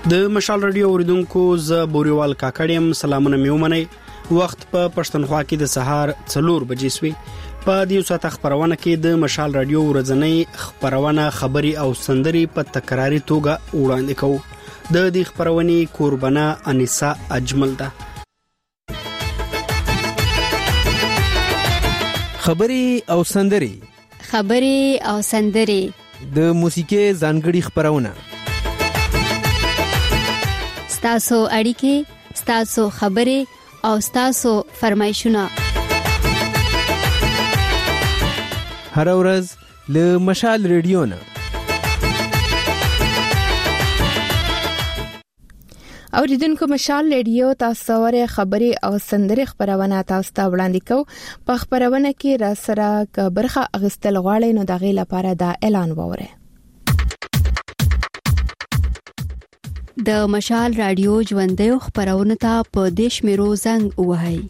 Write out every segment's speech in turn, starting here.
د مشال رادیو اوریدونکو ز بوريوال کاکړم سلامونه میومنئ. وخت په پښتونخوا کې د سهار 4 بجې سوي. په دې ساعت خبرونه کې د مشال رادیو ورځنی خبرونه خبري او سندري په تکراري توګه وړاندې کوو. د دې خبرونې قربانه انیسا اجمل ده. خبري او سندري د موسیقي ځانګړي خبرونه، ستاسو اړیکې، ستاسو خبرې او ستاسو فرمایشونه هر ورځ له مشال ریډیو نه. اوریدونکو مشال ریډیو تاسو ورې خبري او سندري خبرونه تاسو ته وړاندې کوو. په خبرونه کې را سره برخه اغستل غواړئ نو دغه لپاره دا اعلان ووره. د مشال رادیو ژوندۍ خبرونه ته په دیش میرو زنګ وهاي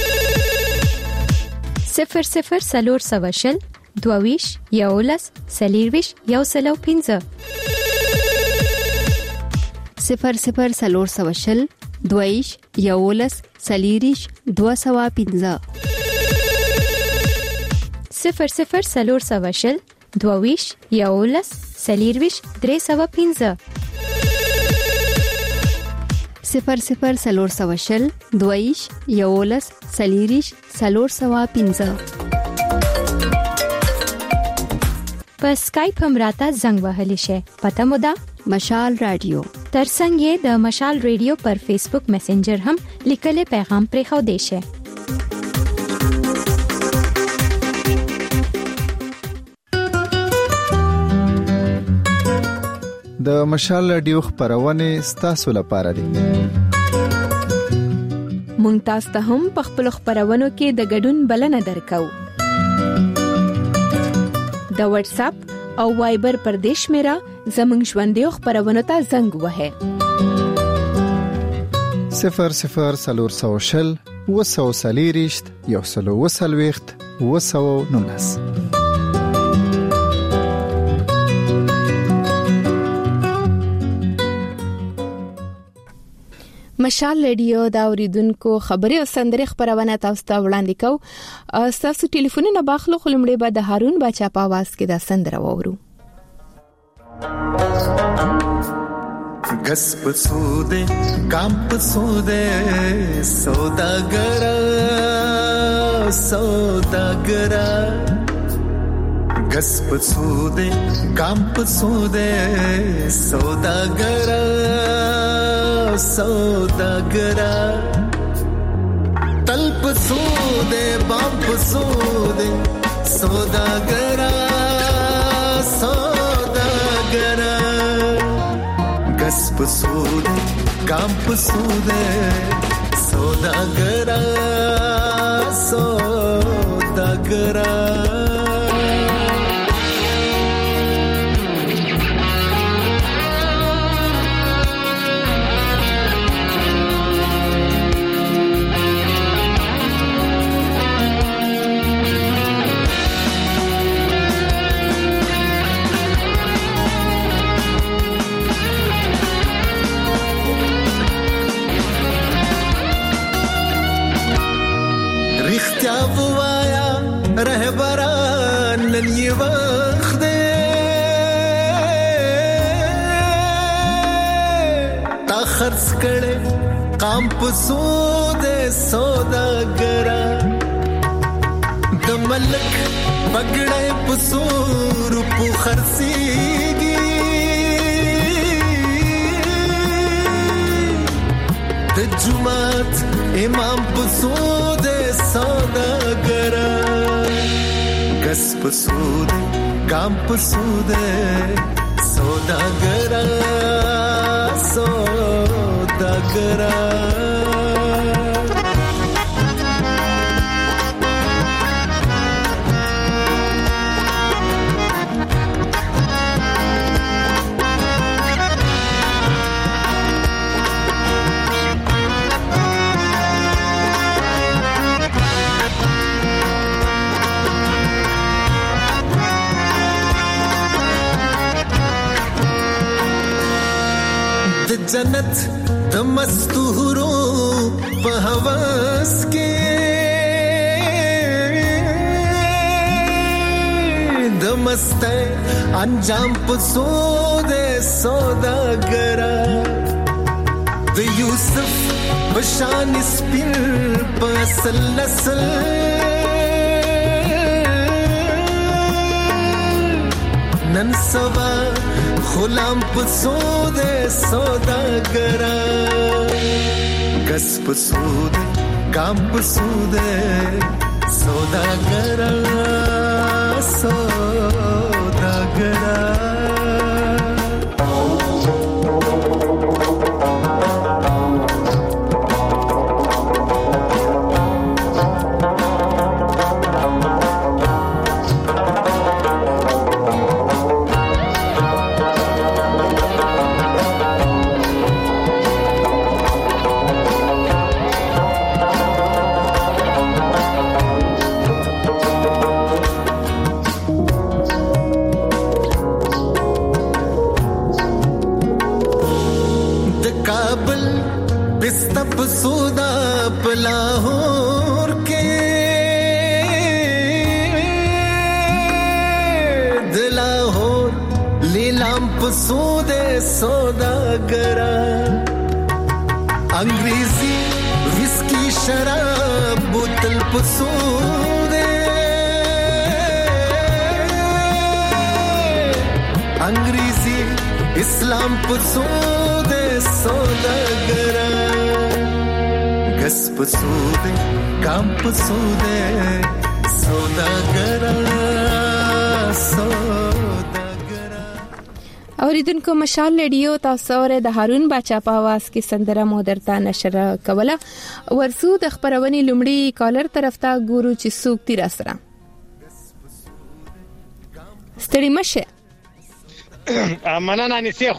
00 22 یولس سلیرویش یو سلو 15 00 22 یولس سلیریش 215 00 22 یولس سلیرویش 315 00 22 یولس سلیریش 315. په اسکایپ هم راته زنګ وهلی شي. پته مو ده مشال رادیو. ترڅنګ یې د مشال رادیو پر فیسبوک میسنجر هم لیکلي پیغام پرې خو دی شي. د مشال رادیو خبرونه ستاسو لپاره دي. مونږ تاسو ته هم په خپل خبرونو کې د ګډون بلنه درکو. د واتس اپ او وایبر پر دیش میرا زمنګ ژوندۍ خبرونه ته زنګ وهه 00 وسوسلیریشت یو سلو وسلويخت وسو نونس. مشال ریډیو دا اوریدونکو خبري او سندري خبرونه تاسو ته وړاندې کوو. تاسو ټلیفونونه باخلو خلمړې به د هارون بچا په आवाज کې دا سندره وورو. غس پسوده کام پسوده سوداګرا غس پسوده کام پسوده سوداګرا تل پسوده بام پسوده سوداګرا غس پسوده کام پسوده سوداګرا رهبران نن یې وخت دی تا خرڅ کړي قام پسوده سوداګرا د ملک بګړې پسور په خرڅيږي د جمعات امام پسوده سوداګرا غس پسوده کام پسوده سوداګرا جنت د مستورو په هوس کې د مست انجام په سوده سوداګرا د یوسف بشان سپین په اصل نسل نن سبا غلام په سوده سوداګرا کس په سوده کام په سوده سوداګرا سوداګرا سودا پلاہور کے دلاہور لیلام پسودے سوداگرا انگریزی وسکی شراب بوتل پسودے انگریزی اسلام پسودے سوداگرا کس پسوده کام پسوده سوداګرا سوداګرا. اوریدونکو مشال ریډیو تاسو ور د هارون باچا په आवाज کې سندره مودرتا نشر کوله ورسو د خبرونې لومړی کالر طرف ته ګورو چې څوک تیر سره ستړي مشه مننه انیسه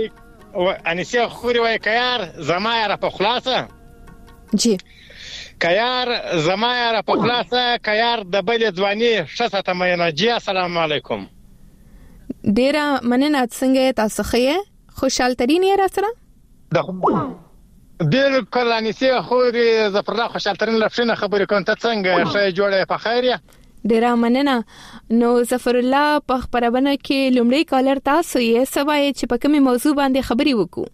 خوري وای کيار زما را په خلاصه جی کيار زما را په خلاصه کيار د بل ځواني شته مینه جی السلام علیکم ډیره مننه څنګه تاسو خې خوشحال ترين یې را سره بالکل انیسه خوري زفرلا خوشحال ترين لفشنه خبرې کوم ته څنګه شې جوړه په خیر یا ډیره مننه نو ظفر الله په خبرونه کې لومړی کالر تاسو یې سوای چې په کومه موضوع باندې خبري وکړو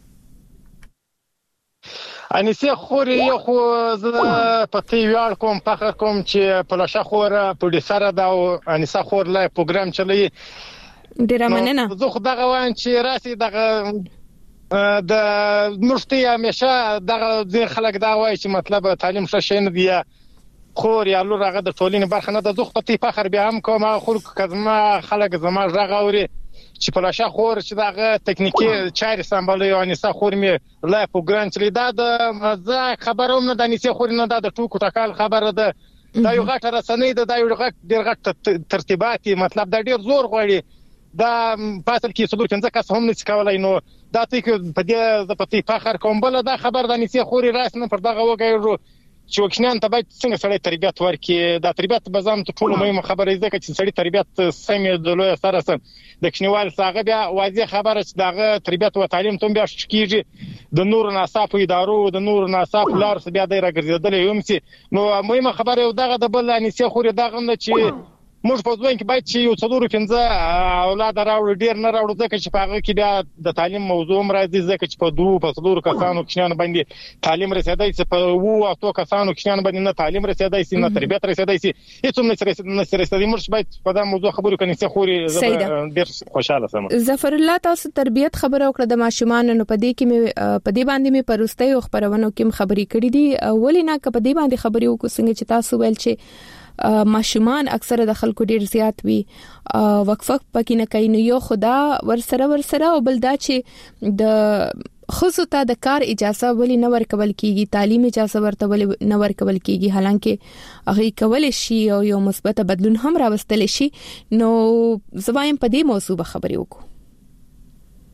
انیسه خوري یو خو زه پتی ویل کوم فخر کوم چې پلاشه خور پروډوسر دا او انیسه خور لا پروګرام چلی ډیره مننه زه خو دغه وان چې راسي دغه د مشتي همیشه دغه خلک دا وایي چې مطلب تعلیم ښه شي نه دی خور یا لور هغه د ټولنې برخه نه د زغ پتی فخر به هم کوم خلک کزما خلک زما راغوري چې پلاشه خور چې دغه تکنیکی چاري سمبالي او انیسه خور می لا پروګرام چلی دا د خبروم نه د انیسه خور نه د ټوکو ټکال خبره ده دا یو غټه رسنۍ ده دا یو ډیر غټ ترتیباتي مطلب دا ډیر زور غواړي دا فاصل کې صدور کنځه کس هم نشي کولای نو دا ته په دې د پتی فخر کوم بل دا خبر د انیسه خوري راس نه پر دغه وګایو چې وکښنان ته باید څنګه سړی تربیت ورکړي دا تربیت به زم ته ټول مهمه خبره ده چې سړی تربیت سمې د لوی سره سم د کښنیوال څنګه بیا واضح خبره چې دغه تربیت او تعلیم ته بیا شکیږي د نور ناصاف ادارو د نور ناصاف لار بیا د راګرځیدل یم چې نو مهمه خبره دغه د بل انیسه خوري دغه نه چې موږ په ځوان کې باید چې یو څلور پنځه اولاد راوړو ډیر نه راوړو ځکه چې په هغه کې بیا د تعلیم موضوع راځي ځکه چې په دوه په څلور کسانو کښنان باندې تعلیم رسیدای چې په وو او تو کسانو کښنان باندې نه تعلیم رسیدای چې نه تربیت رسیدای چې هیڅ هم نه رسیدای موږ باید په دا موضوع خبرو کني چې خوري ډیر خوشاله سم ظفر الله تاسو تربیت خبره وکړه د ماشومان نو په دې کې په دې باندې مې پروستۍ او خبرونو کې خبرې کړې دي ولې نه په دې باندې خبرې وکړو څنګه چې تاسو ویل چې ماشومان اکثره د خلکو ډیر زیات وي وقفه پکې نه کوي نو یو خدا ورسره او بل دا چې د خصوصا ته د کار اجازه ولې نه ورکول کیږي تعلیم اجازه ورته ولې نه ورکول کیږي حالانکه هغه کول شي او یو مثبت بدلون هم راوستل شي نو زوایم په دې موضوع خبرې وکړو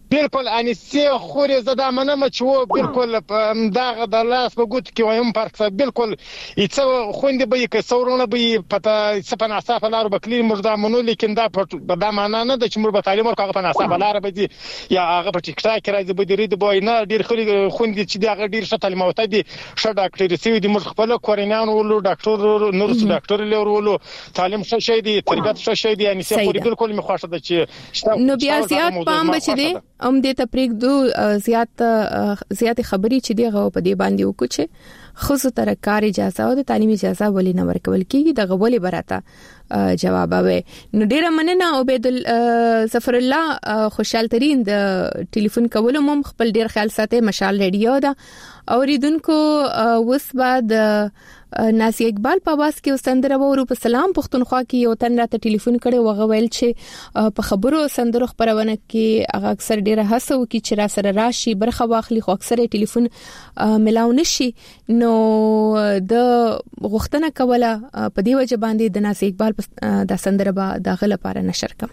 بالکل انیسي خوري زدا منم چې و بالکل دا د لاس په ګوت کې وایم پارک بالکل ایڅ خوندې به کې څورونه به پته سپنا صافه لار بکلی مردا منو لیکن دا په دا معنا نه د چې مر به تعلیم ورکوغه په صافه لار به دي یا هغه په ټیک ټاک راځي به دی د بوینه ډیر خوري خوندې چې دا ډیر ښه تعلیم او ته دي ښه ډاکټر سي دي مر خپل کورینان ولو ډاکټر نورس ډاکټر لورولو تعلیم ښه شي دي تربیت ښه شي دي انیسي خوري بالکل می خوښه ده چې نو بیا زیات پام بچ دي دې ته پریک دو زیات خبري چې دیغه په دې باندې وکړي چې خصوصا تر کار اجازه او د تعلیمي اجازه ولې نه ورکول کیږي د غولې براته جواب اوي نو ډیره مننه عبید ظفر الله خوشحال ترين د ټلیفون کولو مم خپل ډیر خیال ساتي مشال ریډیو دا اوریدونکو وس بعد ناسی اقبال په واس کې سندره وورو په سلام پښتونخوا کې یو تن راته ټلیفون کړي وغه ویل چې په خبرو سندرو خبرونه کې هغه اکثر ډیره هڅه وکړي چې را سره راشي برخه واخلي خو اکثر ټلیفون ملاو نشي نو د غوښتنه کوله په دی وجه باندې د ناسی اقبال د سندره به د غل لپاره نشر کوم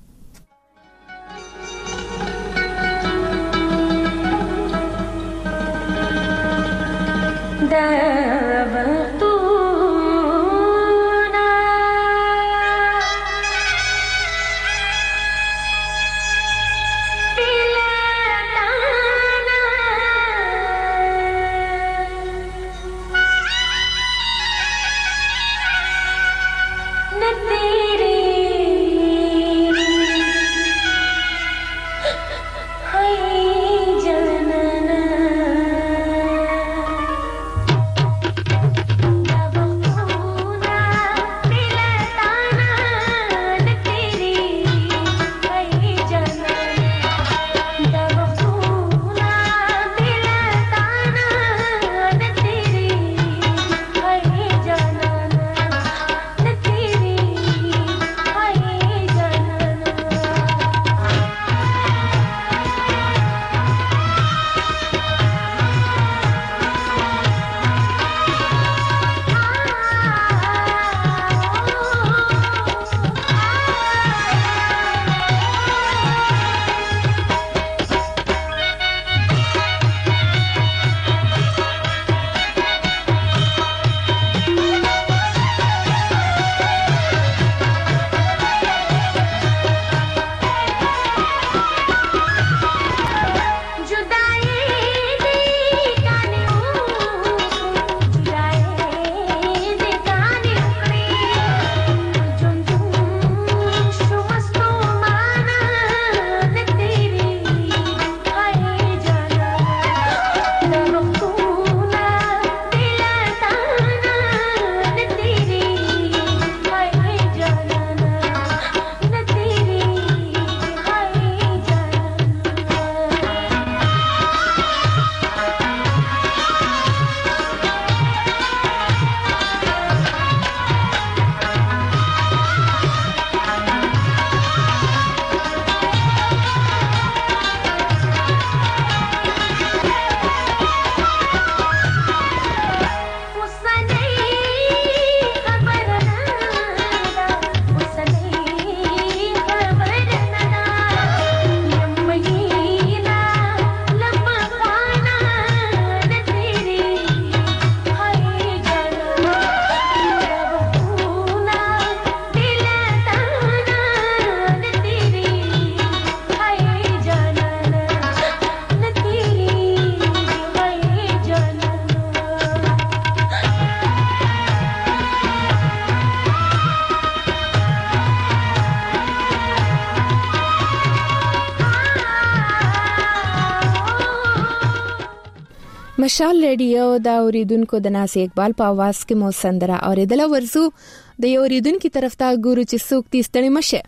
مشال ریډیو دا اوریدونکو د ناسی اقبال په आवाज کې مو سندره اوریدل ورزو د یو اوریدونکو طرف ته ګورو چې څوک تیستړي مشه.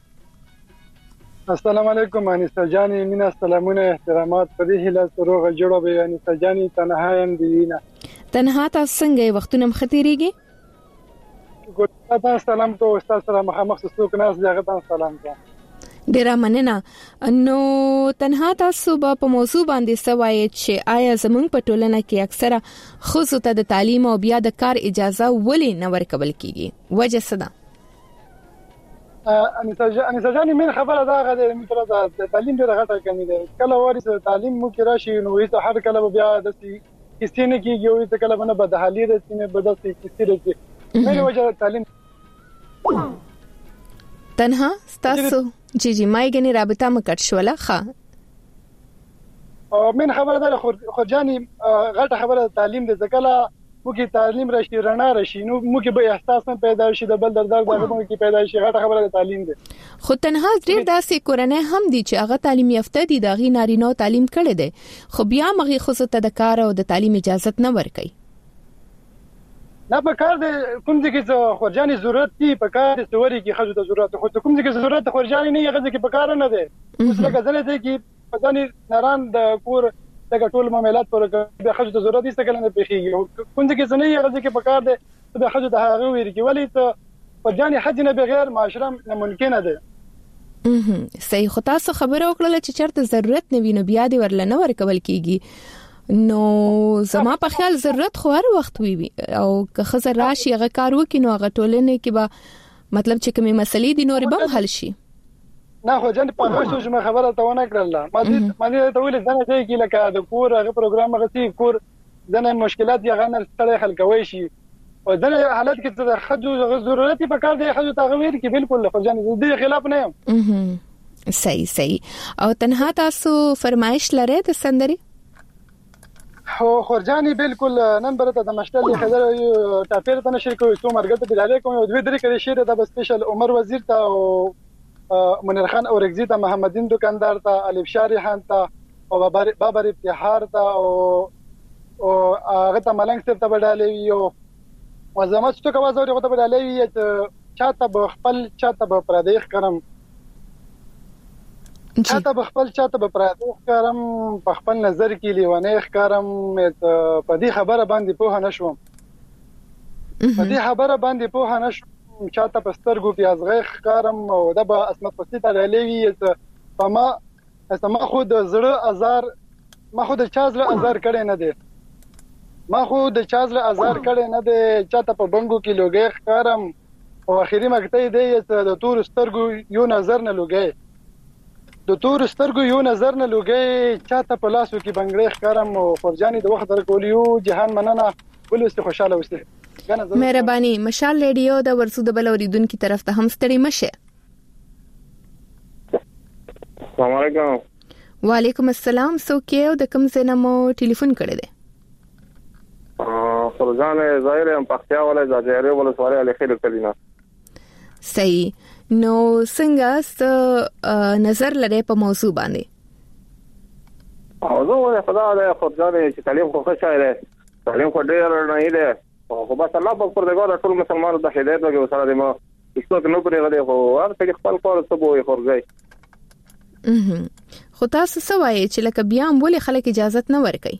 السلام علیکم انیسه جانی مینا سلامونه احترامات په دې هله روغ جوړه به انیسه جانی تنها يم دینا تنها تاسو څنګه وختونه مختيريږي ګوتتا سلام کو استاد سره مخامخ څوک ناس دغه ته سلام کا ډیره مننه. نو تنها تاسو په موضوع باندې سوای چې آیا زمونږ په ټولنه کې اکثره خصوصا د تعلیم او بیا د کار اجازه ولې نه ورکول کیږي وجه څه ده؟ انیسا جان من خبره دا غده متره د تعلیم ډیره غټه کمی ده کله واري تعلیم مو کې راشي نو هیڅ هر کله بیا د کیسې نه کیږي او هیڅ کله نه بد حالي ده چې نه بد کیسې ده مې وجه تعلیم تنها تاسو جی مای غني رابطه مکټ شوله ښه من خبره ده خورجاني غټه خبره تعلیم ده ځکه مو کې تعلیم راشي رڼا راشي نو مو کې به احساس هم پیدا شي د بل دردار دغه مو کې پیدا شي غټه خبره تعلیم ده خو تنها ډیر داسې کورنۍ هم دي چې هغه تعلیم یافته دي دغه نارینه تعلیم کړي دي خو بیا مغه خصوصا د کار او د تعلیم اجازه نه ورکړي نه په کار د کوم ځای کې خورجاني ضرورت دي په کار د سوري کې خځو ته ضرورت خو کوم ځای کې ضرورت خورجاني نه یغه کې په کار نه ده اوس لکه ځنه ته کې پداني ناران د کور دغه ټول معاملات پر د خځو ته ضرورت هیڅ کله نه پیخيږي کوم ځای کې څنګه یغه کې په کار ده د خځو ته هغه ویل کې ولی ته خورجاني حج نه بغیر معاشره نه ممکن ده صحیح خو تاسو خبره وکړه چې چرته ضرورت نه ویني بیا دی ورل نه ورکول کیږي نو زما په خیال ضرورت خو هر وخت وي او که خزر راشي هغه کار وکړي نو هغه ټولنه کې به مطلب چې کومه مسلې دي نور به حل شي نه خو جن په هغه څه ما خبره ته ونه کړل ما دې ته ویل ځنه ځای کې لکه د کور هغه پروګرام غسی کور ځنه مشکلات یې غنر سره حل کوي شي او ځنه حالت کې د خځو ضرورت په کار دی خځو ته غویر کې بالکل خو جن دې خلاف نه یم صحیح او تنها تاسو فرمایش لرئ د سندري هو خورجاني بالکل نن برته د مشتل خبره ټاپیر ته نشر کوي څو مرګ ته بلاله کوم او دوی درې کړي شعر د سپیشل عمر وزیر ته او منیر خان اورګزی ته محمدین دکاندار ته الف شاری خان ته او بابر ابتحار ته او هغه ته ملنګ صاحب ته بدالوي او وزمات څه کوي زوري ته بدالوي چاته بخپل چاته به پردیخ کرم چاته بخپل چاته به پردیخ کرم په خپل نظر کې لیوانه ښکارم په دې خبره باندې په نشوم چاته پسترګو پیازغه ښکارم او د با اسمت پسیته غلېوي فما اسما خود زړه ازار ما خود چازله ازار کړي نه دي چاته په بنګو کې لوګي ښکارم او اخیری مګتې دی د تور سترګو یو نظر نه لوګي چاته په لاسو کې بنګړې ښکارم او خورجاني د وخت درکولیو جهان مننه ولست خوشاله اوسه مهرباني مشال ریډیو د ورسو د بل اوریدونکو طرف ته هم ستړي مشه السلام علیکم وعلیکم السلام سوکیو د کوم ځای نه مو ټلیفون کړی دی خورجان ظاهر هم پختیا ولې ځاځيري ولې سوالي علي خیر کلینا صحیح نو څنګه نظر لري په موضوع باندې اوزه خدا د خورجان چې تعلیم خو ښه شاله تعلیم خو ډیر نه دی خو بس الله په پر دغه ټول مسلمانانو د هدایت وګړو سره د ما هیڅ نو پرې غلې خو هر څه خپل کار څه بوې خورځي خو تاسو سوای چې لکه بیا هم ولې خلک اجازه نه ورکړي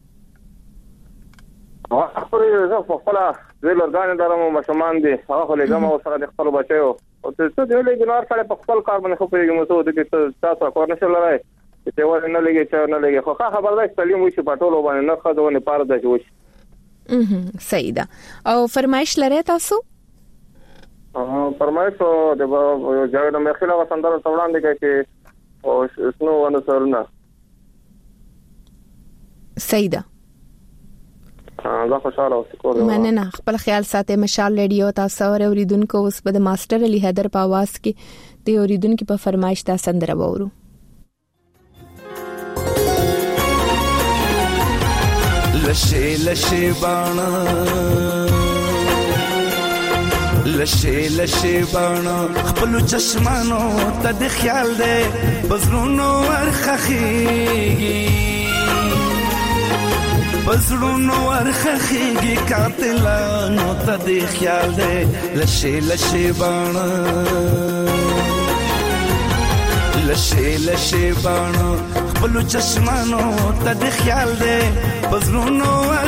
زه خپل زیل ورګان درمو مسلمان دي هغه خو لګم او سره د خپل بچو او څه دې له ګنار سره په خپل کار باندې خو پیږم څه د تاسو کار نشل راي چې ور نه لګي خو خبر ده تعلیم وشي په ټولو باندې نه خدونه پاره ده وشي صحیح ده او فرمایش لرئ تاسو فرمایش د جاوید مخیلا وسندره توړاندې کوي چې او شنو ونه سرونه صحیح ده زه خوشاله اوسم مننه خپل خیال ساتئ مشال ریډیو تاسو اوریدونکو اوس په ماستر علي حیدر په आवाज کې د اوریدونکو په فرمایش دا سندره وورو لشه بانا لشه بانا خپل چشمانو ته د خیال دې بزرونو ورخخيږي قاتلانو ته د خیال دې لشه بانا لشه بانا خپل چشمانو ته د خیال دې بزرونو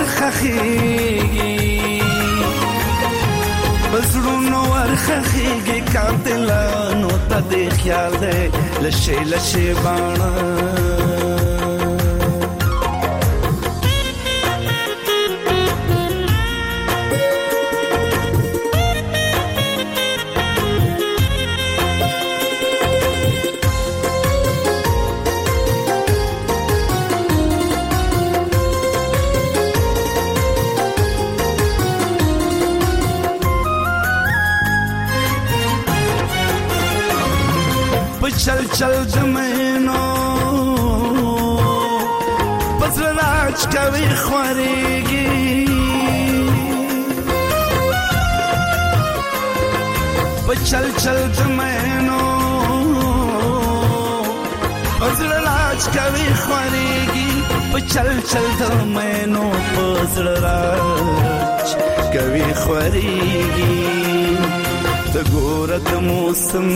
ورخخيږي قاتلانو ته د خیال دې لشه بانا چل چل دمینو پسر راج کوي خوريږي چل چل دمینو پسر راج کوي خوريږي چل چل دمینو پسر راج کوي خوريږي تګورت موسم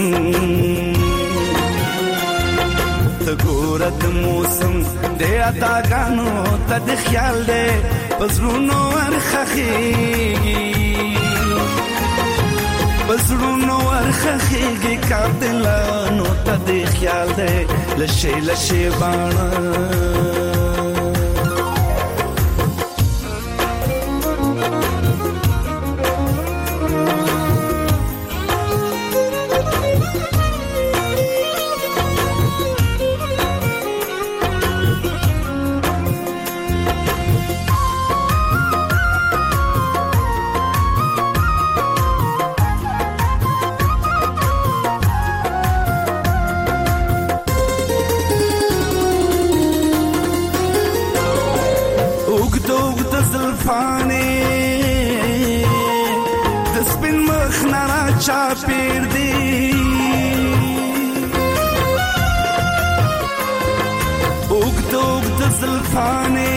تګورت موسم دې اتاګانو ته د خیال دې پزړونو ورخخيږي پزړونو ورخخيږي کاتلانو ته د خیال دې لشي لشي باڼه چاپیر دی اوگد اوگد زلفانه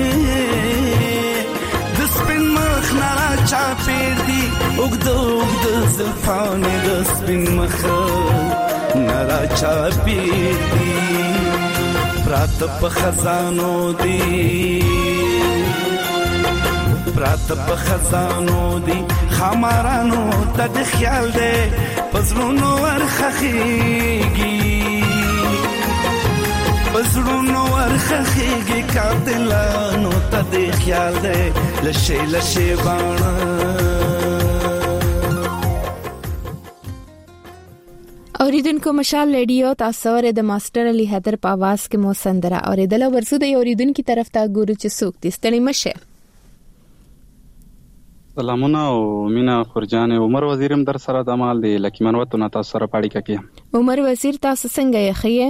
دسپین مخ نرا چاپیر دی اوگد اوگد زلفانه دسپین مخ نرا چاپیر دی پرات په خزانو دی پرات په خزانو دی خمارانو ته د خیال دې پزړونو ورخخيږي پزړونو ورخخيږي کاتلانو ته د خیال دې لشي لشي باڼه اوریدونکو مشال ریډیو تاسو ور د ماستر علي حیدر په आवाज کې مو سندره اوریدل ورسو د اوریدونکو طرف ته ګورو چې څوک دې ستړي مشه سلامونه او مینا خورجان عمر وزیرم در سره د مال دی لکی منوتو نه تاسو سره پاړی کې عمر وزیر تاسو څنګه یې خیه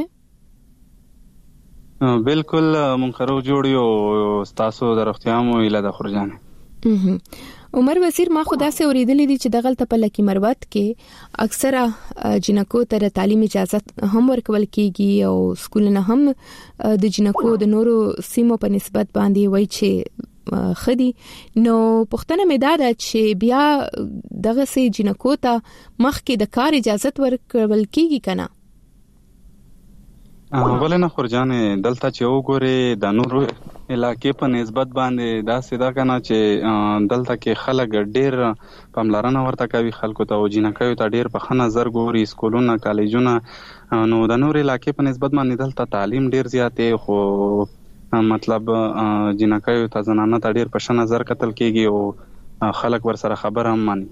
بالکل منخرو جوړیو تاسو درختیامو اله د خورجان عمر وزیر ما خدا سه اوریدلې دي چې دغه په لکی مروت کې اکثره جنکو ته تعلیم اجازه هم ورکول کیږي او سکول نه هم د جنکو د نورو سیمو په نسبت باندې وای چې خدي نو پښتنه مې دا چې بیا دغه سي جنکو ته مخکې د کار اجازه ورکول کیږي کنه ولنه خورجان دلته چې وګوري د نورو علاقې په نسبت باندې دا سیدا کنه چې دلته کې خلک ډېر پاملرنه ورته کوي خلکو ته او جنکو ته ډېر په خنه زر ګوري سکولونه کالجونه نو د نورو علاقې په نسبت باندې دلته تعلیم ډېر زیاتې خو مطلب جنکو ته زنانه ته ډېر په شنه نظر قتل کیږي او خلک ور سره خبر هم مانی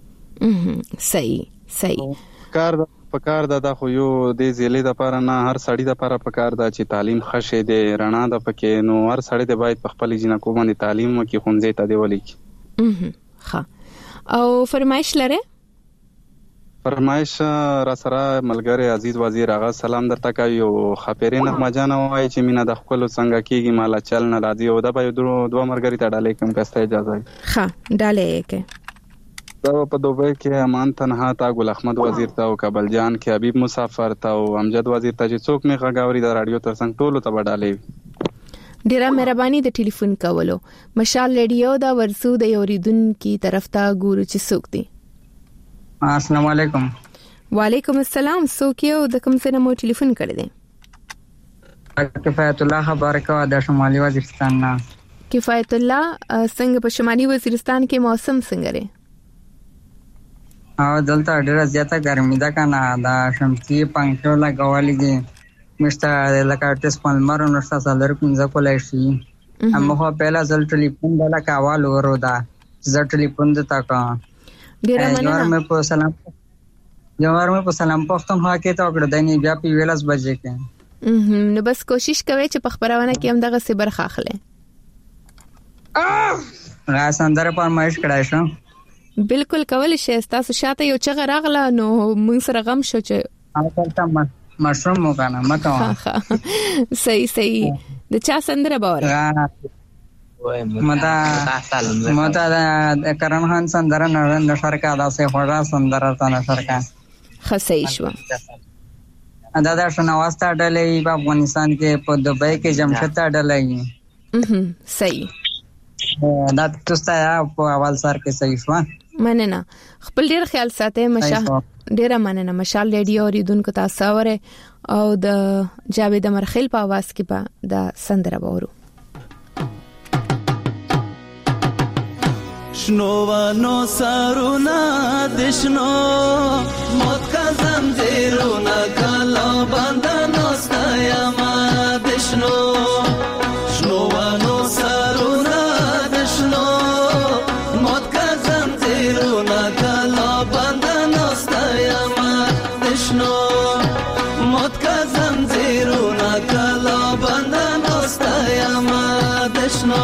صحیح پکار دا خو یو د زیلې د لپاره نه هر سړی د لپاره پکار دا چې تعلیم خشه دی رڼا د پکې نو هر سړی د باید په خپل جنکو باندې تعلیم وکي خونځي ته دی ولیک ښه او فرمایش لره فرمایش را سره ملګری عزیز وزیر هغه سلام درته کوي او خپرې نغمه جان وای چې مینا د خپل څنګه کیږي مالا چل نه راځي او د به دوه مرګری ته ډالې کوم کسته اجازه ښه ډالې کې دا په دوبه کې امان تنها تا ګل احمد وزیر ته او کابل جان کې حبیب مسافر ته او امجد وزیر ته چې څوک می غاوري د رادیو ترڅنګ ټولو ته وډالې ډیره مهرباني د ټلیفون کولو مشال ریډیو دا ورسو د اوریدونکو طرف ته ګورو چې څوک دی السلام علیکم وعلیکم السلام څوک یو د کوم څه مو ټلیفون کړی دی کفایت الله خبر کا د شمالي وزیرستان نه کفایت الله څنګه په شمالي وزیرستان کې موسم څنګه دی او دلته ډیره زیاته ګرمي ده کنه دا شمسي پنکھو لګولې دي مشته لکه ټس پالمر نو تاسو لر پنځه کولای شي اما خو په لاس ټلیفون بلا کاوال ورو دا ز ټلیفون د تا کا ډیره مننه مې په سلام پښتونخوا کې ته وکړه دني بیا په ویلاس بجې کې نو بس کوشش کوي چې په خبرونه کې هم دغه صبر خاخله سندره فرمایش کړای شو بالکل کول شي تاسو شاته یو چغه راغله نو موږ سره غم شو چې مشروم وکنه مکه صحیح د چا سندره باور متا د کرن خان سندره نشر کا داسې خوړه سندره ته نشر کا خصي شو دا شنواسته ډلې په افغانستان کې په دبي کې جمشید ډلې صحیح دا تاسو په اول سر کې صحیح شو مننه خپل ډیر خیال ساتئ ډیره مننه مشال ریډیو اوریدونکو تاسو اوره او د جاوید مرخیل په आवाज کې په د سندره وورو شنوانو سارونا دشنو موت کا زنجیرونا کلا بندنو ستایما دشنو شنوانو سارونا دشنو موت کا زنجیرونا کلا بندنو ستایما دشنو موت کا زنجیرونا کلا بندنو ستایما دشنو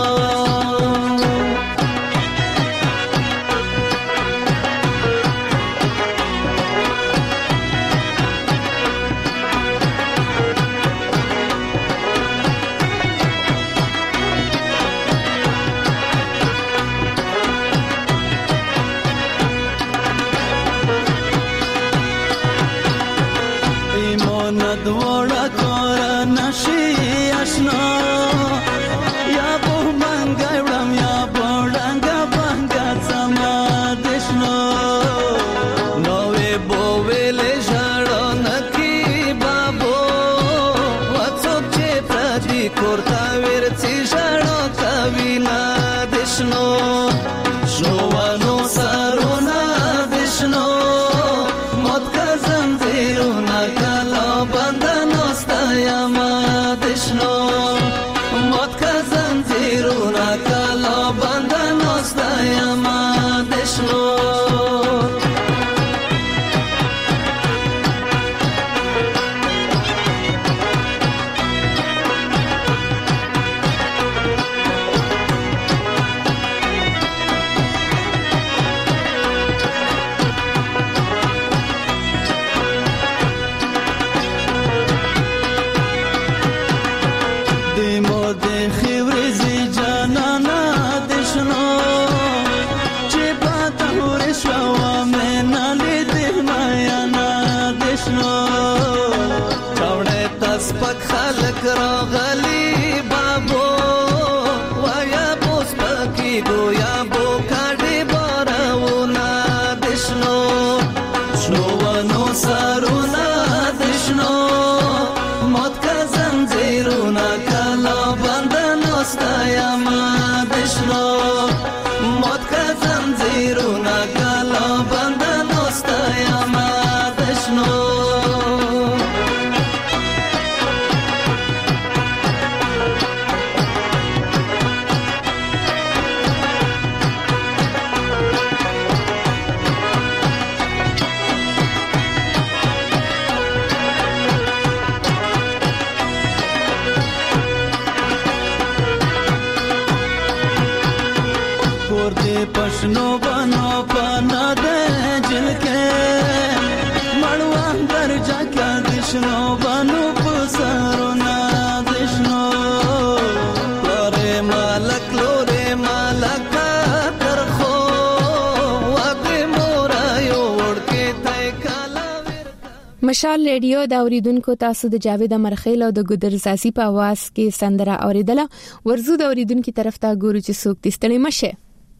مشال ریډیو دا اوریدونکو تاسو د جاوید مرخیل او د ګودر زاسي په आवाज کې سندره اوریدله ورزو د اوریدونکو طرف ته ګورو چې څوک تستړي مشه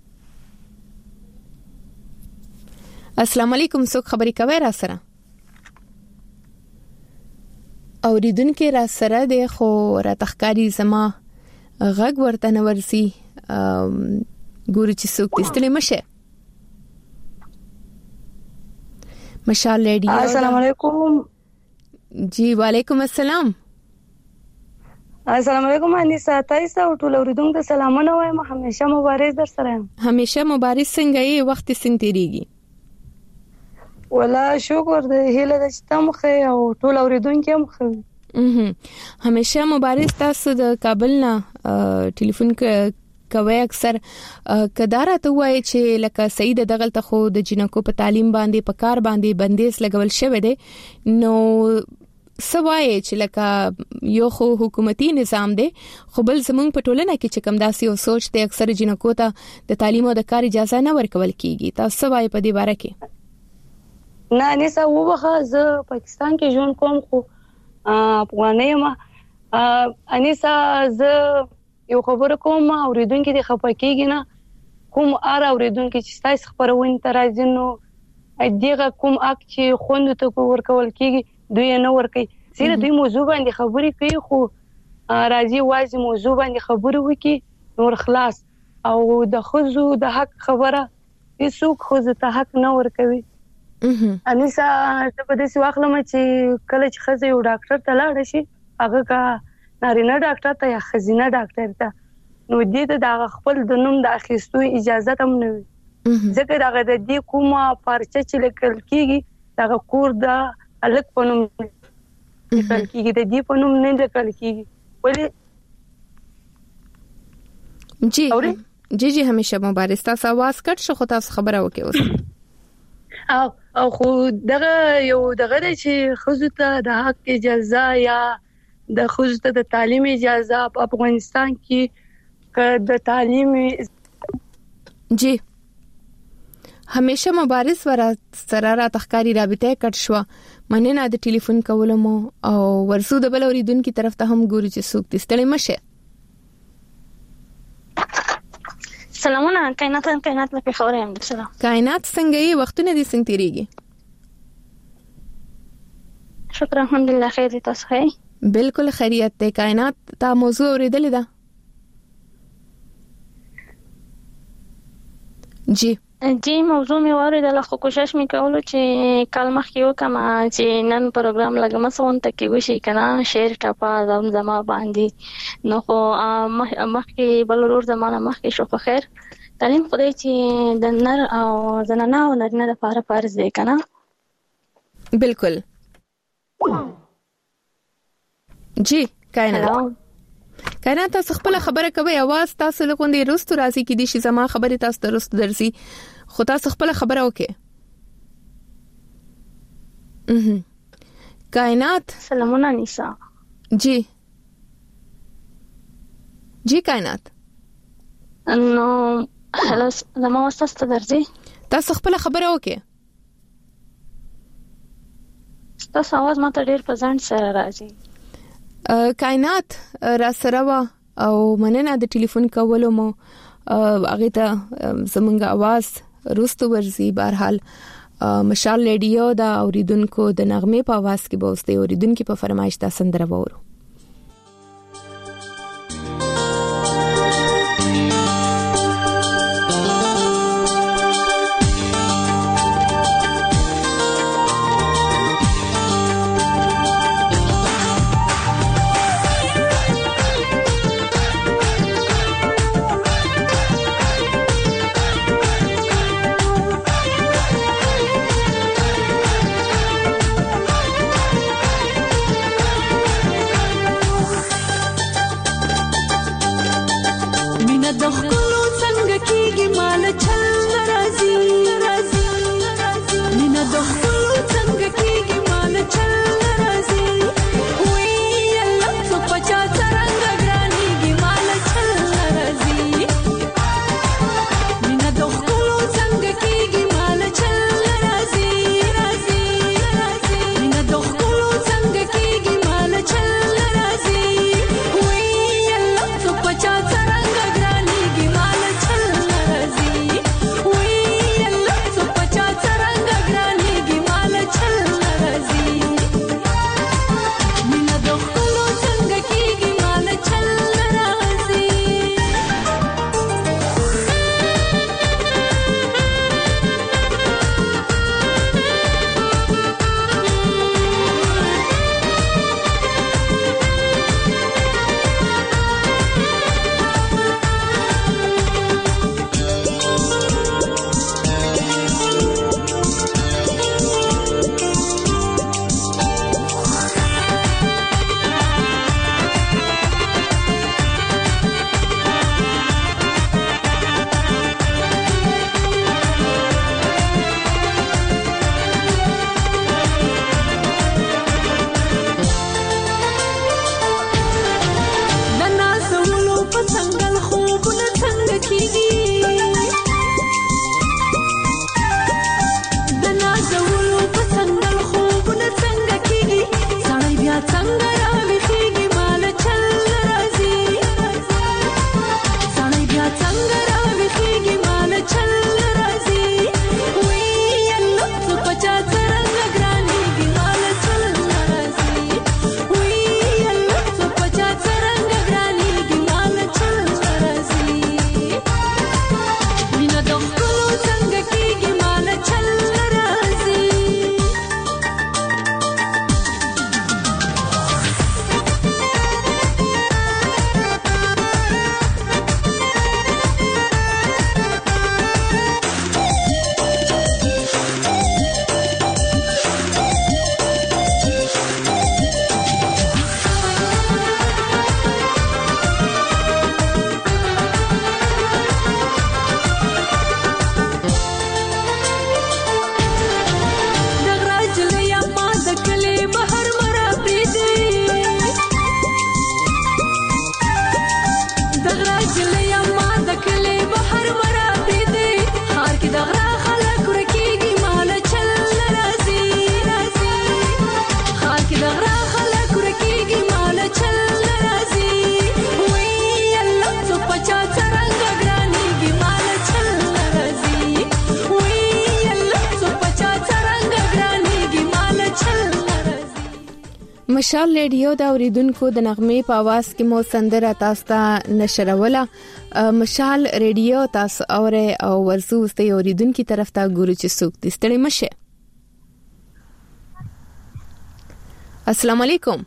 السلام علیکم څوک خبري کوي را سره اوریدونکو را سره د خو را تخکاری زما غږ ورته نورسي ګورو چې څوک تستړي مشه مشال ریډیو السلام علیکم جی وعلیکم السلام السلام علیکم انیسا تاسو ټول اوریدونکو ته سلامونه وایم همیشه مبارز در سره همیشه مبارز څنګه یې وخت څنګه تیریږي ولا شکر د هیله د چتمخه او ټول اوریدونکو مخه همیشه مبارز تاسو د کابل نه ټلیفون کوي اکثر کدارا ته وایي چې لکه سید دغلت خو د جنکو په تعلیم باندې په کار باندې بندیز لګول شوی دی نو سوای چې لکه یو خو حکومتي نظام دی خو بل زمونږ په ټولنه کې چې کم داسې او سوچ ته اکثر جنکو ته د تعلیم او د کار اجازه نه ورکول کیږي. تاسو سوای په دې باره کې؟ نه نسا وبخه زه پاکستان کې ژوند کوم خو افغانۍ ما انیسا زه یو خبر کوم اوریدونکو د خپکیږي نه کوم اوریدونکو چې تاسو خبرونه ترازی نو دغه کوم اک چې خوند ته ورکول کیږي دوی نه ورکي سره دوی موضوع باندې خبرې کوي خو راځي واځي موضوع باندې خبرې وکي نور خلاص او د خزو د حق خبره هیڅوک خو ته حق نه ورکوي. انیسا ته په دې واخلم چې کله چې خزه یو ډاکټر ته لاړ شي هغه کا نارینه ډاکټر ته یا خزینه ډاکټر ته نو دې ته د خپل د نوم د اخیستو اجازه هم نه وي ځکه دغه د دې کومه پارچه چې لیکل کیږي دغه کور د الګ په نوم لیکل کیږي د دې په نوم نه لیکل کیږي ولې جی همیشه مبارک تاسو आवाज کټ شو خو تاسو خبره وکړئ او خو دغه یو دغه چې خزو ته د حق اجازه یا د خزو ته د تعلیم اجازه په افغانستان کې د تعلیم جی همیشه مبارز ورا سره را تخکاری رابطه کټ شو مننه د ټلیفون کولم او ورسو د بل اوریدونکو طرف ته هم ګورو چې څوک دې ستړي مشه. سلامونه کائنات په خبره یم. سلام کائنات څنګه یې وختونه دي څنګه تیریږي؟ شکر الحمدلله خیر دي تاسو ښه؟ بالکل خیریت ده. کائنات تا موضوع اوریدلې ده؟ جی موضوع می اوریدله خو کوشش می کولو چې کال مخکې وکم چې نن پروګرام لګم سون تکي وشي کنه شیر ټاپا زما باندې نو خو مخکې بلور زمانه مخکې شو په خیر تعلیم خدای چې د نر او زنانه او نرینه لپاره فرض دی کنه. بالکل جی کائنات تاسو خپل خبره کوي आवाज تاسو له کوندې رستو راځي کې دي چې زما خبره تاسو درست درسي خو تاسو خپل خبره وکړئ. کائنات سلامونه نیسا. جی کائنات نو هلو زما واستاس ته درځي تاسو خپل خبره وکړئ. تاسو आवाज ماته ډیر په ځان سره راځي. کائنات را سره وا او مننه د ټلیفون کولو مو هغه ته زمونږ आवाज روستو ورزي. بهرحال مشال ریډیو دا اوریدونکو د نغمه په आवाज کې بوسته اوریدونکو په فرمایش دا سندره وورو. Give مشال ریډیو د اوریدونکو د نغمې په आवाज کې مو سندره تاسو ته نشروله. مشال ریډیو تاسو اوره او ورسو ست اوریدونکو طرف ته ګورو چې څوک دې ستړي مشه. السلام علیکم.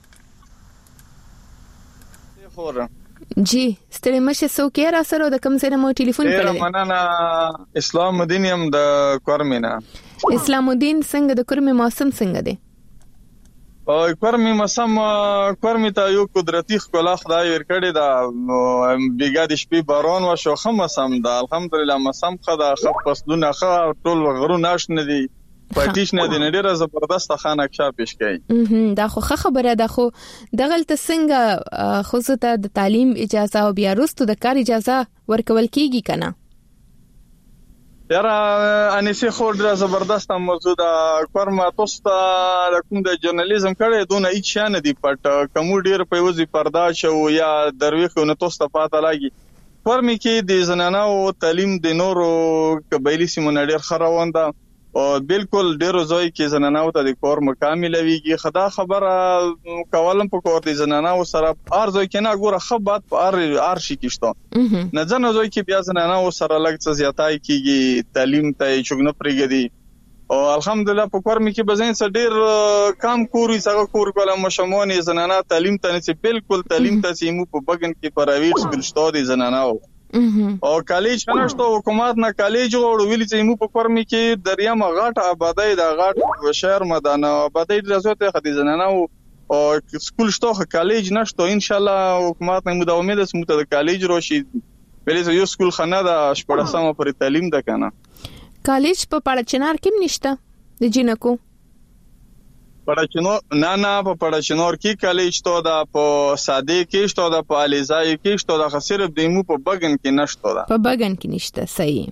جی ستړي مشه څوک یې را سره د کوم ځای مو ټلیفون کړی؟ مننه. اسلام الدین يم د کورمینا. اسلام الدین څنګه د کورمې موسم څنګه دی؟ کورمې موسم کورمې ته یو قدرتي ښکلا خدای ورکړی دا بیګا د شپې باران و شو خم موسم دا الحمدلله موسم خدا خپ فصلونه خا ټول غرونه نشنه دي پټیش نه دي ډیره زبردست خانه کښه پیش کړي. دا خو خبره ده. خو دغلت څنګه خو ته د تعلیم اجازه او بیا وروسته د کار اجازه ورکول کیږي کنه؟ یاره انیسی خور ډیره زبردست موضوع ده. کورما تاسو ته کوم د ژورنالیزم کړي دونه هیڅ شان دي پټ کوم ډیر په وځي پردا شو یا درويخو نه تاسو ته پاته لاګي. کورمې کې د زنانو تعلیم د نورو قبایلی سیمو ډیر خروانده او بالکل ډیرو ځای کې زنانو ته د کور مکمل ویږي. خدا خبره کولم په کور د زنانو سره ارزو کې نه ګوره خبرت په ارشي کېشته نه ځنه ځای کې بیا زنانو سره لږ څه زیاتای کېږي تعلیم ته چوغنه پرېږدي او الحمدلله په کور مې کې بزین سره ډیر کام کوري څنګه کور کولم مشمون زنانه تعلیم ته نه بالکل تعلیم ته سیمو په بغن کې پرایویټ سکول شته دي زنانو او کالج کنهشته حکومت نه کالج وړو ویل چې مو په کورمې کې دریم غاټه آبادی د غاټ شهر مدانه آبادی د زوته خدي زنانه او سکول شته کالج نشته ان شاء الله حکومت نه مو د امید سمو ته کالج روشي ویل یو سکول خانه د شپړسمه پر تعلیم ده کنه. کالج په پړچنار کې نشته د جنکو؟ پړچنور نه په پړچنور کې کالج ته دا په ساده کې شته دا په الیزای کې شته دا صرف د مو په بغن کې نشته دا په بغن کې نشته. صحیح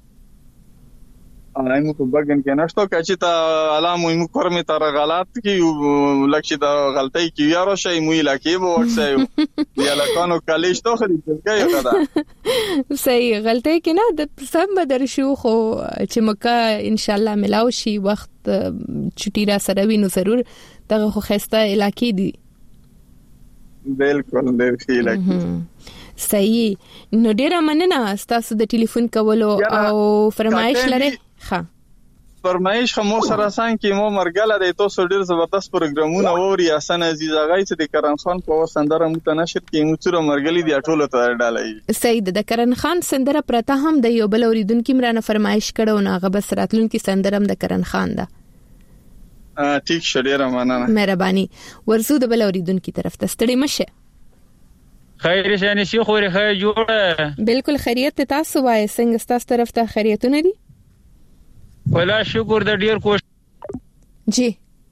مو په بغن کې نشته کچې ته علامه مو کورمې تر غلط کې لکه دا غلطي کې یارو شي مو علاقې وو ورسایو یا لکانو کالج ته خري څنګه یو دا صحیح غلطي کې نه د سم بدر شو خو چې مکه ان شاء الله ملاو شي وخت چټی را سره وینو ضرور دغه خو خسته علاقې دي. بالکل ډېر ښه علاقې. صحیح نو ډیره مننه تاسو د ټلیفون کولو او فرمایش لري. ها فرمایش مو سره سان کې مو مرګله د تاسو ډیر زبردست پروګرامونه ووري حسن عزیز اغای چې د کرن خان په سندره متنشر کې مو سره مرګلی دی ټولو ته ډالای. سید د کرن خان سندره پرته هم د یو بل اوریدونکو مرانه فرمایش کړو نه غبس راتلونکو سندره هم د کرن خان ده. ټیک شډیره مننه مهرباني. ورزو د بل اوریدونکو طرف ته ستړي مشه. خیر شانه شي خو خیر جوړه بالکل خیریت تاسو وای څنګه تاسو طرف ته خیریتونه دي؟ ولا شکر د ډیر کوش جی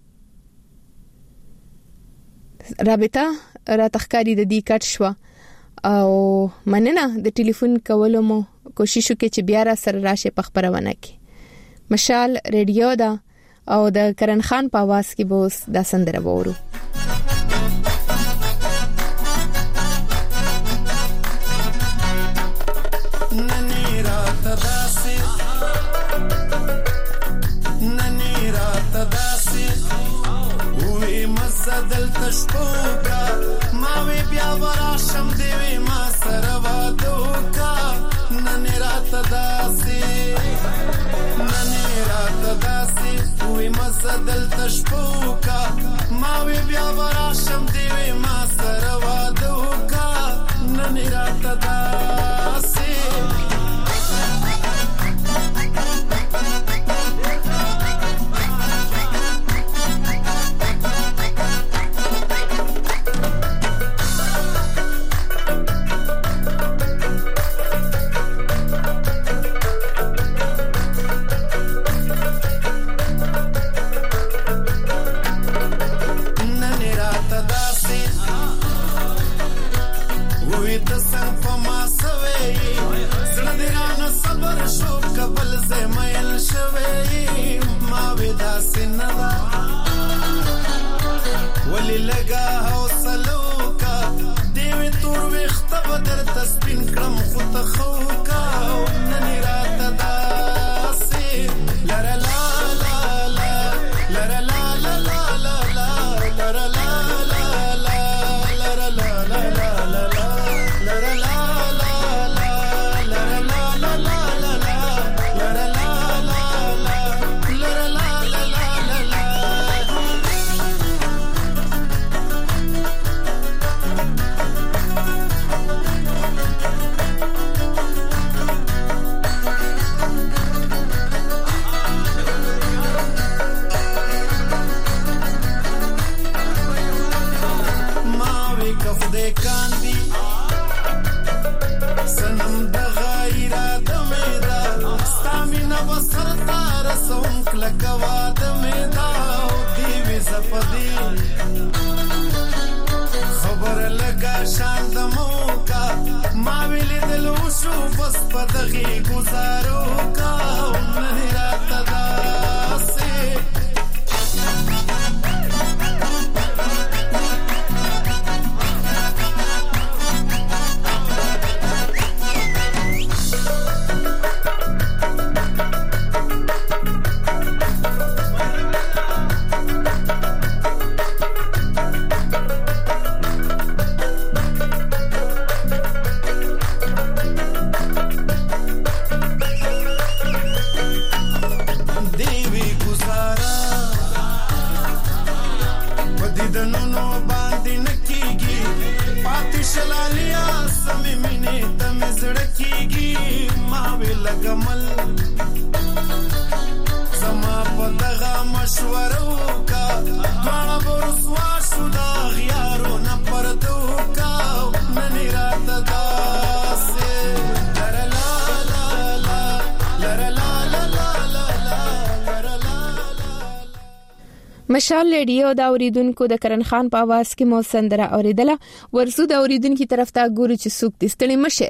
رابطه را تخکاری د دې کټ شو او مننه د ټلیفون کولو مو کوشش وکړي چې بیا را سره راشه په خبرونه کې. مشال ریډیو دا او د کرن خان په आवाज کې بوس د سندره وورو. دل تشپوکا ماوی بیا وراشم دیوی ما سره وادوکا ننی رات داسی وی مزه دل تشپوکا ماوی بیا وراشم دیوی ما سره وادوکا ننی رات داسی کوا د میدا دی وی زپدی خبر لگا شان د موکا ما ویل دلو شو بس پدغي گزارو کا نه رات داسه لګمل زما په دغه مشورو کا مانا ورسوا شو دا غیارو نه پردو کا منی رات داسه لا لا لا لا لا لا لا لا مشال ریډیو دا اوریدونکو د کرن خان په आवाज کې مو سندره اوریدله ورسو د اوریدونکو طرف ته ګورو چې سوق دستړي مشه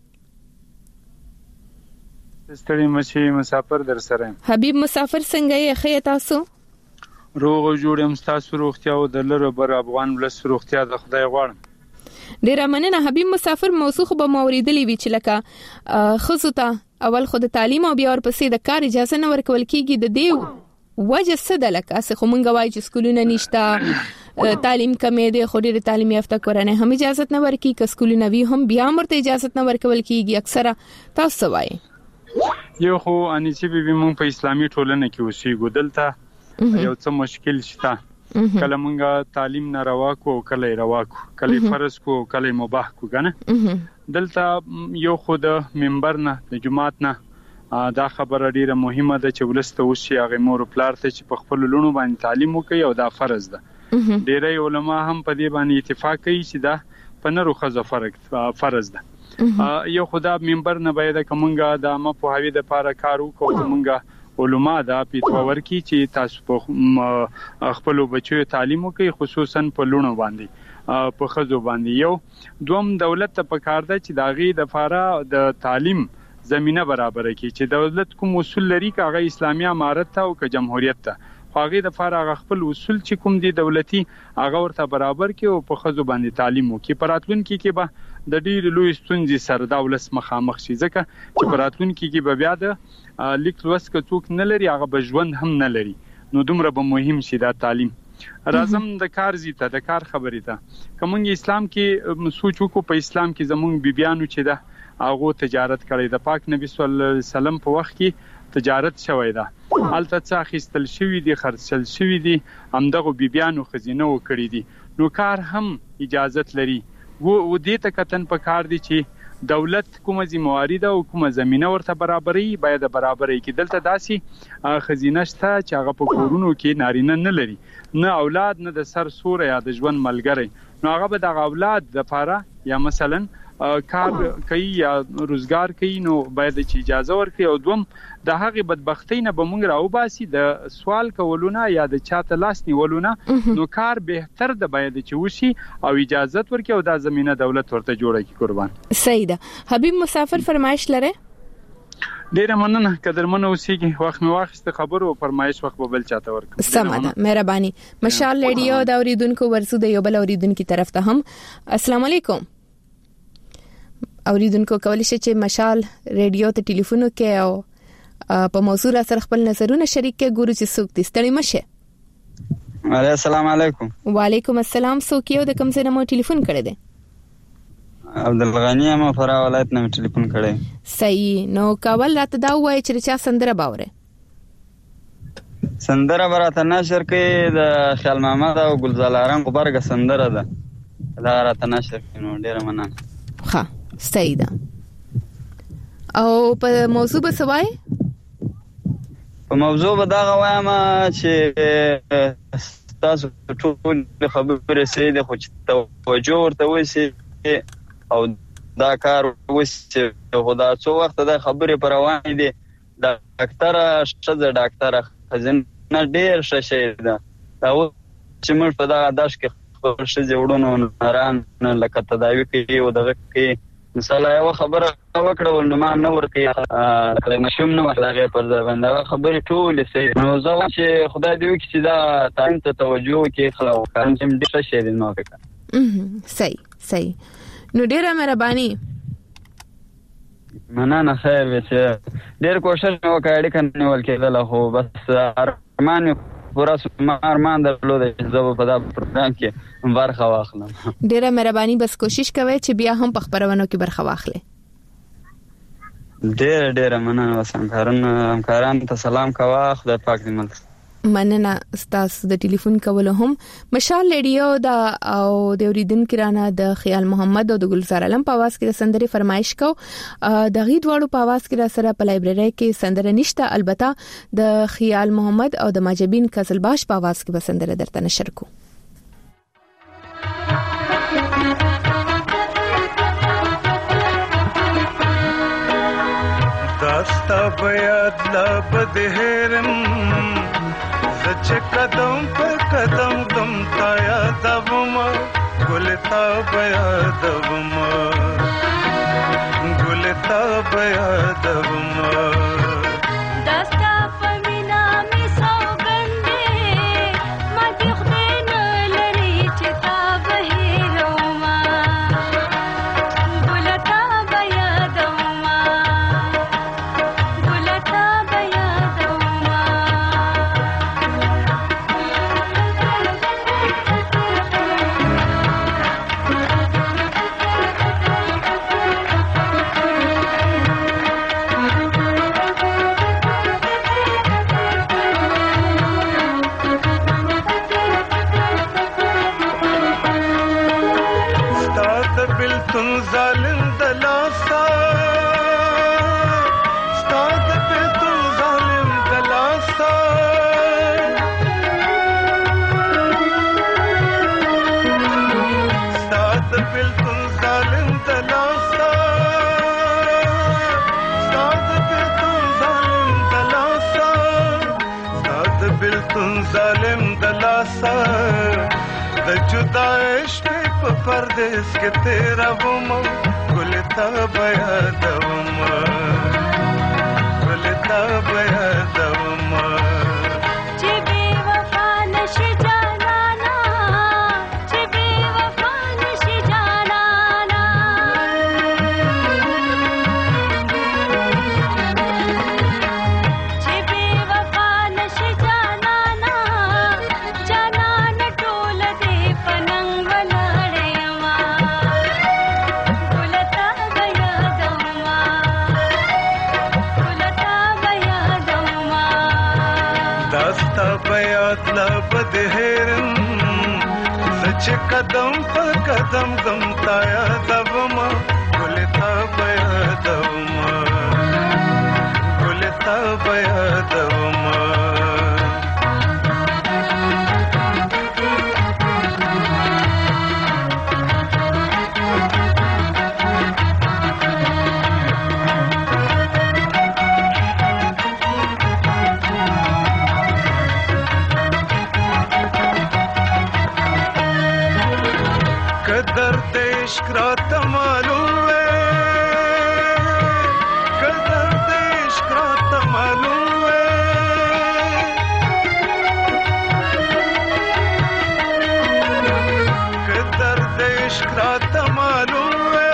ستړي مشي مسافر در سره حبيب مسافر څنګه یې خې تاسو روغ جوړم تاسو روغتیا او د لره بر افغان ولس روغتیا د خدای غواړم ډیر مننه حبيب مسافر موضوع خو به موریدلی وی چې لکه خصوصا اول خو د تعلیم او بیا ورپسې د کار اجازه نه ورکول کیږي د دیو وجه څه ده لکه څه خو مونږ وایي چې سکولونه نشته تعلیم کمې ده خو ډېر تعلیم یافته کورنۍ هم اجازه نه ورکي که سکولونه وی هم بیا مرته اجازه نه ورکول کیږي اکثره تاسو وایي یو خو انیسی به مونږ په اسلامي ټولنه کې اوسېږو دلته یو څه مشکل شته کله مونږ تعلیم نه روا کو کله روا کو کله فرض کو کله مباح کو کنه دلته یو خو د منبر نه د جماعت نه دا خبره ډیره مهمه ده چې ولسته وشي هغه مور پلار ته چې په خپل لونو باندې تعلیم وکړي او دا فرض ده ډیره علما هم په دې باندې اتفاق کوي چې دا په نرو خزه فرض ده یو خدا منبر نه باید کومګه د مپوهاوی د لپاره کار وکړو کومګه علما دا پیټو ورکی چې تاسو په خپل بچو تعلیم وکړي خصوصا په لونو باندې په خزو باندې یو دوم دولت ته پکار ده چې داغي د لپاره د تعلیم زمينه برابر کړي چې دولت کوم اصول لري کاغه اسلامي امارت ته او که جمهوریت ته هغه د فارغ خپل اصول چې کوم دي دولتي هغه ورته برابر کړي او په خزو باندې تعلیم وکړي پراتلونکو کې به د ډیر لوی ستونزې سره دولت مخامخ شي ځکه چې پراتلونکو کې به بیا د لیک لوست کڅوک نه لري هغه به ژوند هم نه لري نو دومره به مهم شي دا تعلیم رازم د کار زیته د کار خبرې ته کومه اسلام کې سوچ وکړو په اسلام کې زمونږ بیبيانو چې ده هغه تجارت کړي د پاک نبی صلی الله علیه وسلم په وخت کې تجارت شوی ده الته څه خستل شوی دي خرڅل شوی دي همدغه بیبيانو خزینه وکړي دي نو کار هم اجازه لري و دې ته کتن په کار دي چې دولت کومه ذمہواری ده او کومه زمينه ورته برابرۍ باید برابرۍ کې دلته داسي خزینه شته چې هغه په کورونو کې نارینه نه لري نه اولاد نه د سر سور یا د ژوند ملګری نو هغه به د اولاد لپاره یا مثلا کار کوي یا روزګار کوي نو باید چې اجازه ورکړي او دوم د هغه بدبختی نه به مونږ راو باسي د سوال کولونه یا د چاته لاس نیولونه نو کار بهتر د باید چې وشي او اجازه ورکړي او د زمينه دولت ورته جوړه کی قربان صحیح ده حبيب مسافر فرمایش لره ډیره مننه قدرمنه اوسېږي وخت می واخست خبرو او فرمایش وخت به بل چاته ورکړم سمه مهرباني مشال ریډیو دا اوریدونکو ورسو د یو بل اوریدونکو طرف ته هم السلام علیکم اوریدونکو کولی شي چې مشال ریډیو ته ټلیفون وکړي او په موضوع سره خپل نظرونه شریک کړي ګورو چې څوک دې ستړي مشه السلام علیکم وعلیکم السلام څوک یو د کوم ځای نه مو ټلیفون کړی دی عبدالغنی ما فرا ولایت نه ټلیفون کړی صحیح نو کاول راته دا وایي چې چا سندره باوره سندره براته نشر کې د خیال محمد او ګلزاران غبرګه سندره ده دا راته نشر کې نو ډیره مننه ها صحیح ده او په موضوع به سوای په موضوع به دا غوایم چې تاسو ټول خبرې سي د خو توجه ورته وسی او دا کار وسی خدا څو وخت دا خبرې پر روان دي ډاکټر شزه ډاکټر خزینه ډیر ښه شی ده. دا چې موږ په دغه داش کې خپل ښځې وړونو ناران لکه تداوي کوي او دغه کوي. مثلا یو خبره وکړه نو ما نه ورکړي مشوم نه وکړه پر ځای باندې هغه خبرې ټولې صحیح. نو زه چې خدای دې وکړي چې دا تعلیم ته توجه وکړي خلک کارن چې ډېر شي دي نو وکړه. صحیح نو ډېره مهرباني. مننه. خیر وشه ډېر کوشش وکړ اړیکه نیول کېدل خو بس ارمان پورا ارمان درلود چې زه په دا پروګرام کې برخه واخلم. ډیره مهرباني. بس کوشش کوئ چې بیا هم په خبرونو کې برخه واخلئ. ډیره مننه. همکاران ته سلام کوه. خدای پاک دې مل. مننه تاسو د ټلیفون کولو هم. مشال ریډیو دا او د اوریدونکو رانه د خیال محمد او د گلزار علم په आवाज کې سندري فرمایش کو. د غید وړو په आवाज کې سره په لایبرری کې سندره نشته، البته د خیال محمد او د ماجبین کزلباش په आवाज کې سندره درته نشر کو. داستا بیاد لابد هرم زچ قدم پر قدم دم تا یادوما گلتا بیادوما گلتا بیادوما داستا پمینا می سوګندې ما دې خدای نه لري چې تا بهیروما گلتا بیادوما گلتا بیادوما. تم ظالم دلاسا استاد پہ تم ظالم دلاسا استاد پہ تم ظالم دلاسا استاد پہ تم ظالم دلاسا استاد پہ تم ظالم دلاسا د جدا عشق په پردیس کې تیرا ومو ګلتا بیا دوما ګلتا بیا دوما چې بے وفا نشي جانانا چې بے وفا نشي جانانا چې بے وفا نشي جانانا جانان ټول دې پننګ ولړېما ګلتا بیا دوما ګلتا بیا دوما. داستا بیاد لابد هرم سچ قدم پر قدم دم تا یادوما ګلتا بیا دوما ګلتا بیا دوما. قدر عشق رات معلوم ہے قدر عشق رات معلوم ہے قدر عشق رات معلوم ہے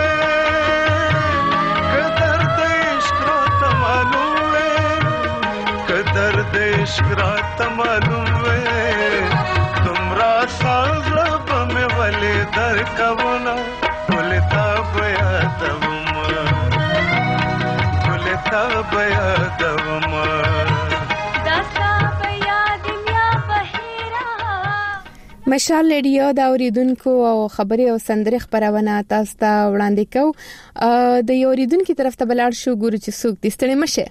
قدر عشق رات معلوم ہے قدر عشق رات معلوم ہے تمرا ساز رب میں ولی در کبنا گلتا بیا دوما گلتا بیا دوما. داستا بیا دنیا بهیرا. مشال ریډیو دا اوریدونکو او خبري او سندري خبرونه تاسو ته وړاندې کو. د یو اوریدونکو طرف ته بلار شو ګورو چې څوک دې ستړي مشه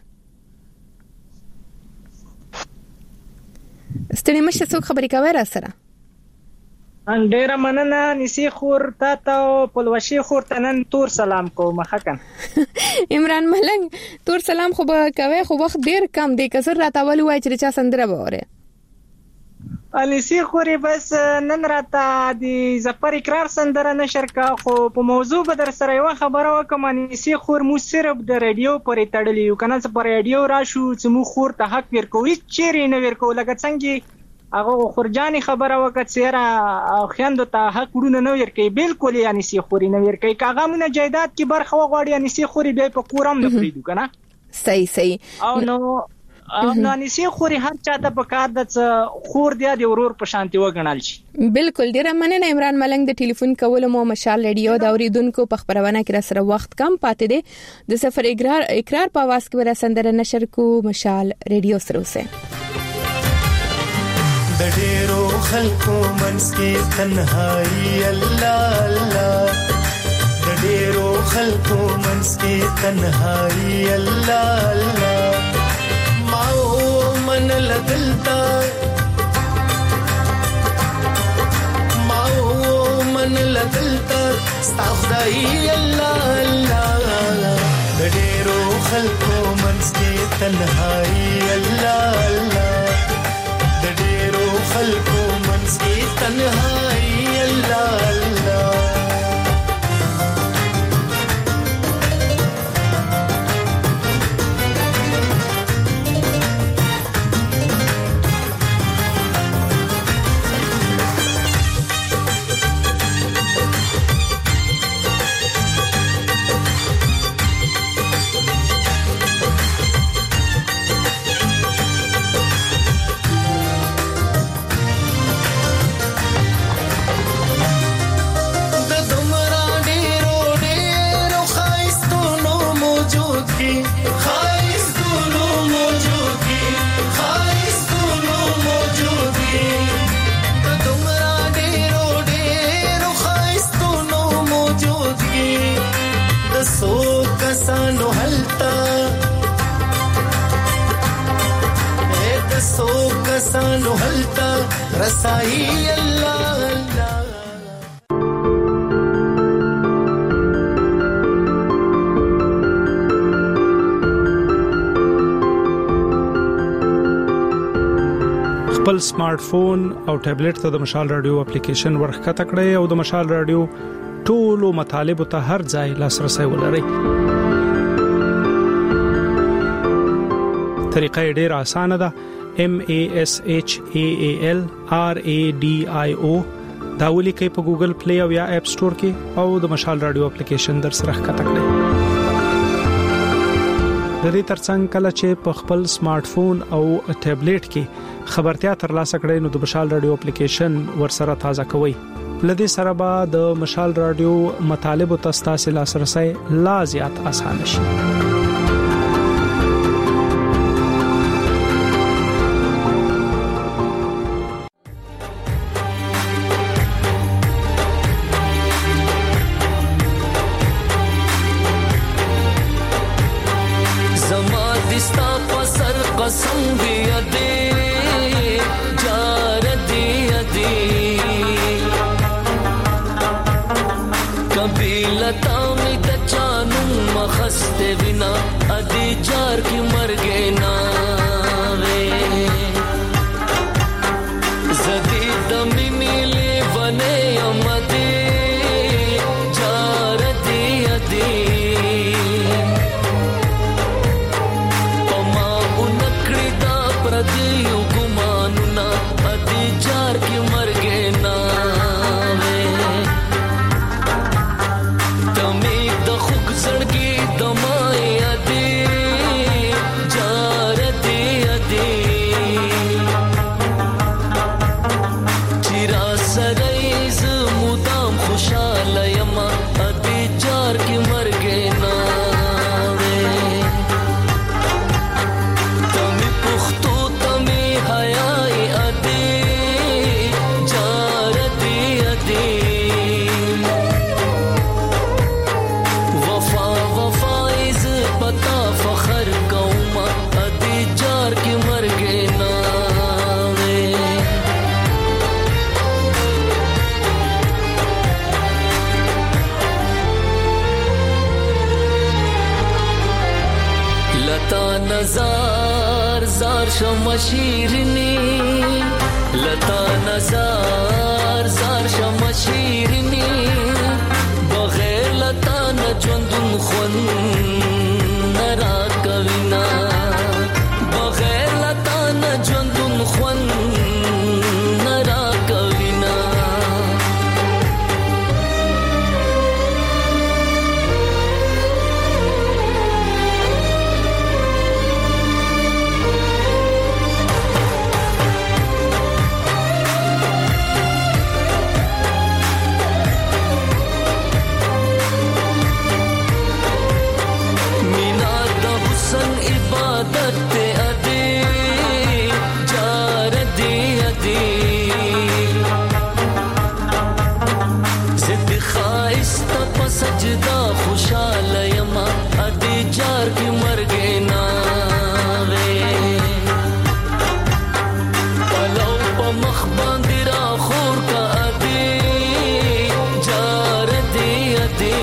څوک خبرې کوي را سره. ډیره مننه نسی خور تا پلوشي خور تنن تور سلام کوم حقن عمران ملنګ تور سلام خو به کوي خو وخت ډیر کم دی کسر راته ول وای چې چا سندره وره نسی خوري بس نن راته د زفر اقرار سندره نشر کا خو په موضوع به در سره یو خبره وکم نسی خور مو صرف د رادیو پرې تړلی یو کنه چې پر رادیو راشو چې مو خور ته حق ورکوي چیرې نه ورکو لکه څنګه هغه خورجاني خبره وکړه چې خويندو ته حق ورونه نه ورکوي بالکل یعنی سی خوري نه ورکوي کاغه مونږ جایداد کې برخه وغواړي یعنی سی خوري به په کورم نه پریدو کنه صحیح او نو نسی خوري هر چاته په کار د خور دی د ورور په شانتي وګڼل شي بالکل ډیره مننه عمران ملنګ د ټلیفون کول مو مشال رادیو د اوریدونکو په خبرونه کې را سره وخت کم پاتې دي د سفر اقرار په आवाज کې ور سندره نشر کو مشال رادیو سره وسه د ډېرو خلکو منځ کې تنهایی الله الله د ډېرو خلکو منځ کې تنهایی الله الله ما من لدلتا استغفري الله الله د ډېرو خلکو منځ کې تنهایی الله الله خلقو منس کی تنہائی اللہ اللہ سانو هلتا رسائی اللہ اللہ خپل سمارټ فون او ټابلیټ ته د مشال رادیو اپلیکیشن ورخته کړئ او د مشال رادیو ټولو مطالب ته هر ځای لاسرسي ولرئ. طریقه ډېره اسانه ده. MASHAAL RADIO دا ولیکئ په ګوګل پلی او یا اپ سٹور کې او د مشال رادیو اپلیکیشن در سره ښکته کړئ. د دې ترڅنګ کله چې په خپل سمارټ فون او ټابلیټ کې خبرتیا ترلاسه کړئ نو د مشال رادیو اپلیکیشن ور سره تازه کوئ. لدې سره به د مشال رادیو مطالب او تاسو لاسرسي لا زیات آسان شي. दमाया दे जारत شم شیرینی لتا نزار زار شم شیرینی بغیر لتا نه ژوندون خوند نرا کوینا بغیر لتا نه ژوندون خوند نرا کوینا सजदा खुशाल यमा अदी जार की मर गए ना वे पलौ प मखबान दिरा खोर का अदी जार दी अदी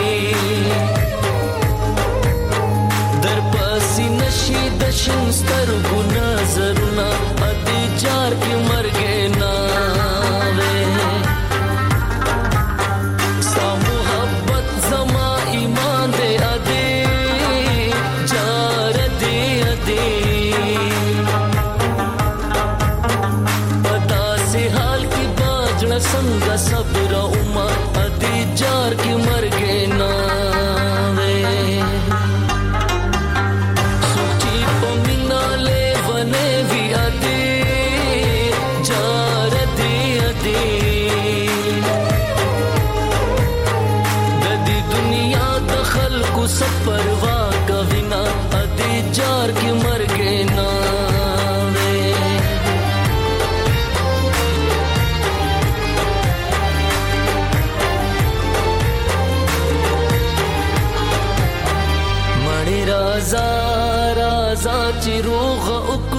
दर पसी नशी दशन स्तर गुना जरुना अदी जार की मर गए ना संग सब्र उमा अदी जार की मर गए ना वे सुची पमिना ले वने भी अदी जार दी अदी ददी दुनिया दखल को सब परवा कविना अदी जार की मर गए ना राजा राजा चिरोग उक